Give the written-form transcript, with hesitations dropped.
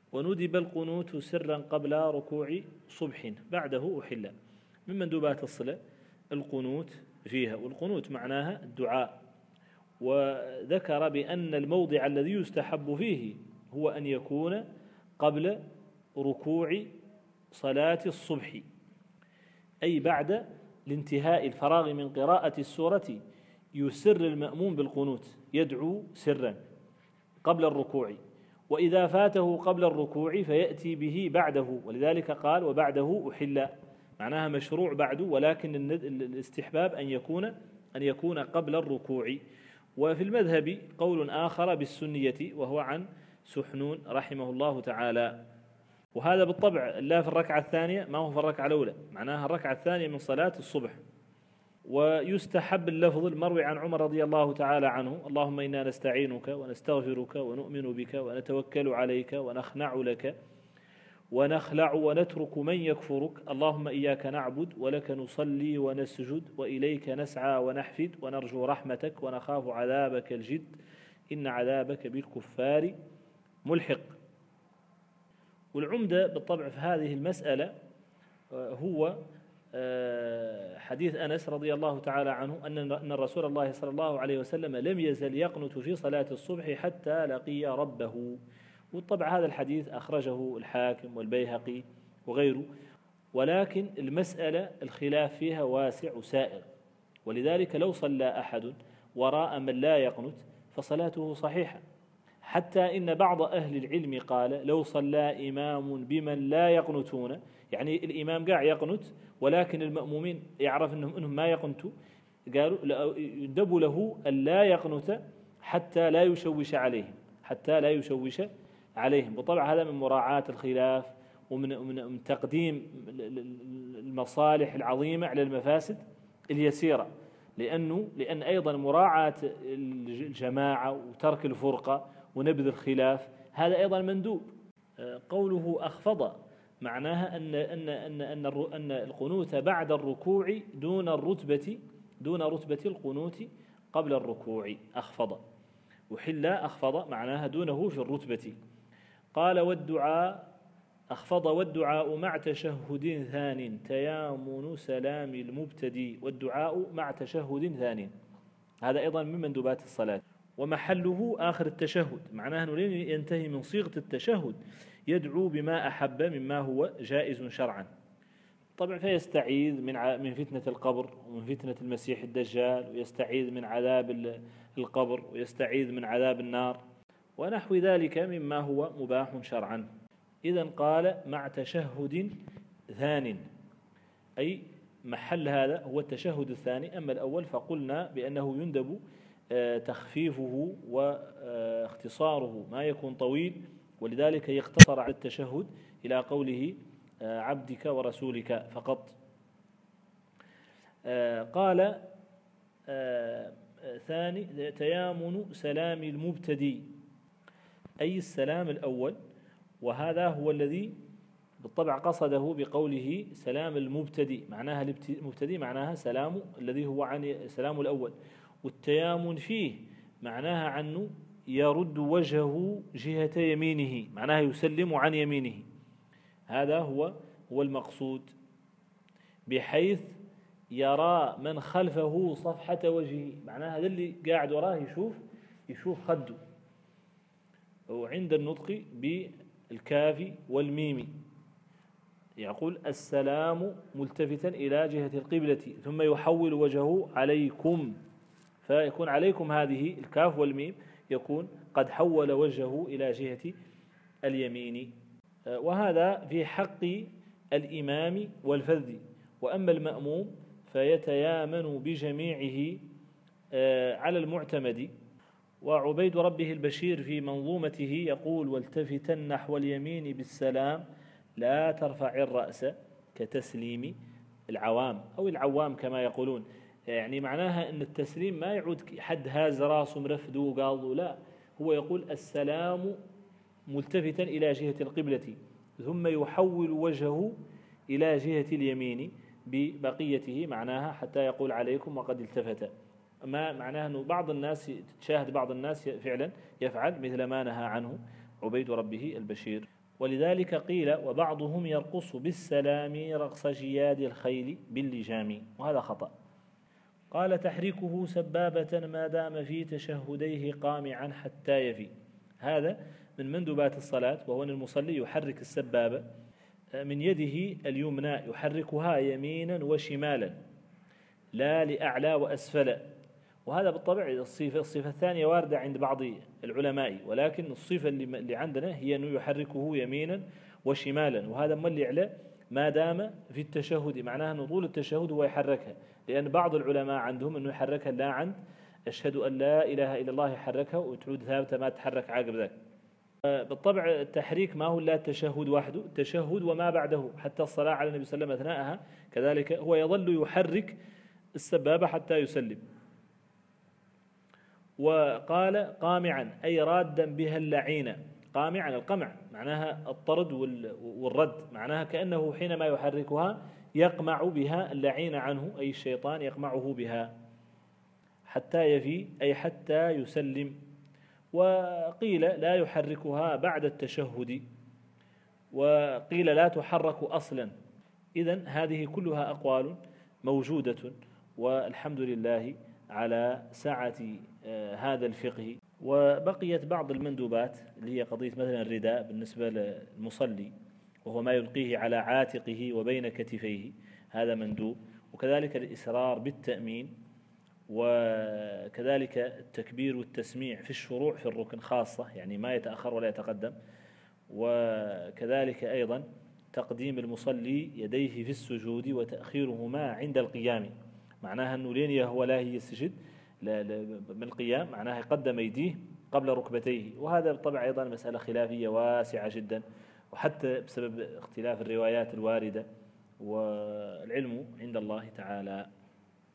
وندب القنوت سرا قبل ركوع صبح بعده أحل. من مندوبات الصلاة القنوت فيها، والقنوت معناها الدعاء. وذكر بأن الموضع الذي يستحب فيه هو أن يكون قبل ركوع صلاة الصبح، أي بعد الانتهاء الفراغ من قراءة السورة يسر المأموم بالقنوت، يدعو سرا قبل الركوع، وإذا فاته قبل الركوع فيأتي به بعده، ولذلك قال وبعده أحل، معناها مشروع بعده، ولكن الاستحباب أن يكون قبل الركوع. وفي المذهب قول آخر بالسنية وهو عن سحنون رحمه الله تعالى. وهذا بالطبع لا في الركعة الثانية، ما هو في الركعة الأولى، معناها الركعة الثانية من صلاة الصبح. ويستحب اللفظ المروي عن عمر رضي الله تعالى عنه: اللهم إنا نستعينك ونستغفرك ونؤمن بك ونتوكل عليك ونخنع لك ونخلع ونترك من يكفرك، اللهم إياك نعبد ولك نصلي ونسجد وإليك نسعى ونحفد ونرجو رحمتك ونخاف عذابك الجد إن عذابك بالكفار ملحق. والعمدة بالطبع في هذه المسألة هو حديث أنس رضي الله تعالى عنه أن رسول الله صلى الله عليه وسلم لم يزل يقنت في صلاة الصبح حتى لقي ربه. والطبع هذا الحديث أخرجه الحاكم والبيهقي وغيره، ولكن المسألة الخلاف فيها واسع وسائر، ولذلك لو صلى أحد وراء من لا يقنت فصلاته صحيحة، حتى إن بعض أهل العلم قال لو صلى إمام بمن لا يقنتون، يعني الإمام قاع يقنت ولكن المأمومين يعرف أنهم ما يقنتوا، قالوا يندب له أن لا يقنت حتى لا يشوش عليهم. وطبعا هذا من مراعاة الخلاف ومن تقديم المصالح العظيمة على المفاسد اليسيرة، لأن أيضا مراعاة الجماعة وترك الفرقة ونبذ الخلاف هذا أيضا مندوب. قوله أخفض معناها أن القنوت بعد الركوع دون رتبة القنوت قبل الركوع. أخفض وحل أخفض معناها دونه في الرتبة. قال والدعاء أخفض والدعاء مع تشهد ثان تيامن سلام المبتدي، والدعاء مع تشهد ثان هذا أيضا من مندوبات الصلاة، ومحله آخر التشهد، معناه أنه لين ينتهي من صيغة التشهد يدعو بما أحب مما هو جائز شرعا. طبعا فيستعيذ من فتنة القبر ومن فتنة المسيح الدجال، ويستعيذ من عذاب القبر، ويستعيذ من عذاب النار ونحو ذلك مما هو مباح شرعا. إذن قال مع تشهد ثان، أي محل هذا هو التشهد الثاني. أما الأول فقلنا بأنه يندب تخفيفه واختصاره، ما يكون طويل، ولذلك يقتصر على التشهد إلى قوله عبدك ورسولك فقط. قال ثاني تيامن سلام المبتدي، أي السلام الأول، وهذا هو الذي بالطبع قصده بقوله سلام المبتدي، معناها المبتدي معناها سلام الذي هو عن سلام الأول، والتيامن فيه معناها عنه يرد وجهه جهة يمينه، معناها يسلم عن يمينه، هذا هو المقصود، بحيث يرى من خلفه صفحة وجهه، معناها هذا اللي قاعد وراه يشوف خده. وعند النطق بالكاف والميم يقول السلام ملتفتا إلى جهة القبلة، ثم يحول وجهه عليكم، فيكون عليكم هذه الكاف والميم يكون قد حول وجهه إلى جهة اليمين. وهذا في حق الإمام والفذ. وأما المأموم فيتيامن بجميعه على المعتمد. وعبيد ربه البشير في منظومته يقول والتفتا نحو اليمين بالسلام لا ترفع الرأس كتسليم العوام أو العوام كما يقولون، يعني معناها أن التسليم ما يعود حد هاز راسه مرفده وقاضه، لا، هو يقول السلام ملتفتا إلى جهة القبلة ثم يحول وجهه إلى جهة اليمين ببقيته، معناها حتى يقول عليكم وقد التفت. ما معناه أنه بعض الناس تشاهد بعض الناس فعلا يفعل مثل ما نهى عنه عبيد ربه البشير. ولذلك قيل وبعضهم يرقص بالسلام رقص جياد الخيل باللجام، وهذا خطأ. قال تحريكه سبابة ما دام في تشهديه قامعا حتى يفي. هذا من مندوبات الصلاة، وهو أن المصلي يحرك السبابة من يده اليمنى، يحركها يمينا وشمالا لا لأعلى وأسفل. وهذا بالطبع الصفة الثانية واردة عند بعض العلماء، ولكن الصفة اللي عندنا هي أنه يحركه يمينا وشمالا، وهذا ملي على ما دام في التشهد، معناها أنه طول التشهد هو يحركها، لأن بعض العلماء عندهم أنه يحركها لا عند أشهد أن لا إله إلا الله يحركها وتعود ثابتة ما تحرك عقب ذلك. بالطبع التحريك ما هو لا التشهد وحده، التشهد وما بعده حتى الصلاة على النبي صلى الله عليه وسلم أثناءها كذلك هو يظل يحرك السبابة حتى يسلم. وقال قامعا أي رادا بها اللعين. قامعا القمع معناها الطرد والرد، معناها كأنه حينما يحركها يقمع بها اللعين عنه، أي الشيطان يقمعه بها. حتى يفي أي حتى يسلم. وقيل لا يحركها بعد التشهد، وقيل لا تحرك أصلا. إذن هذه كلها أقوال موجودة، والحمد لله على سعة هذا الفقه. وبقيت بعض المندوبات اللي هي قضية مثلا الرداء بالنسبة للمصلي، وهو ما يلقيه على عاتقه وبين كتفيه، هذا مندوب. وكذلك الإسرار بالتأمين، وكذلك التكبير والتسميع في الشروع في الركن خاصة، يعني ما يتأخر ولا يتقدم. وكذلك أيضا تقديم المصلي يديه في السجود وتأخيرهما عند القيام، معناها أنه لين يهو لا يسجد من القيام، معناها يقدم يديه قبل ركبتيه. وهذا بالطبع أيضا مسألة خلافية واسعة جدا، وحتى بسبب اختلاف الروايات الواردة، والعلم عند الله تعالى.